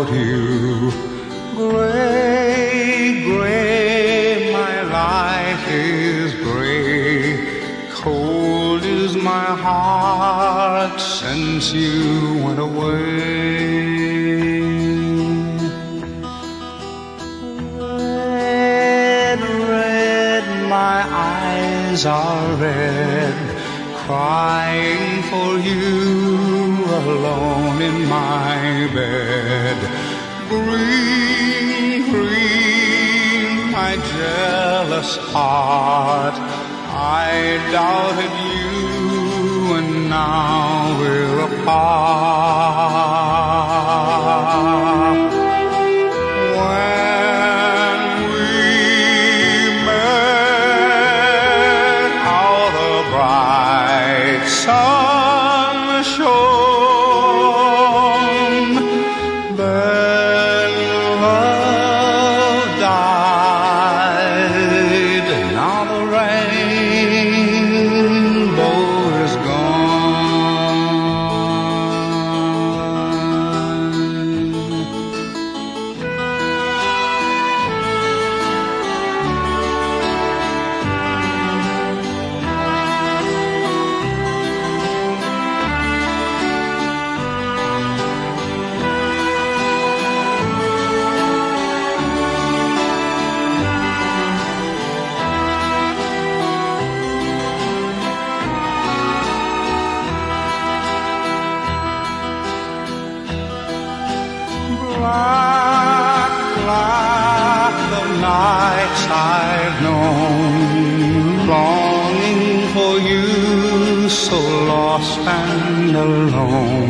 without you. Gray, gray, my life is gray. Cold is my heart since you went away. Red, red, my eyes are red, crying for you alone in my bed. Green, green, my jealous heart, I doubted you and now we're apart. When we met, how the bright sun shone, then love died, now the rainbow is gone. Black, black the nights I've known, longing for you, so lost and alone.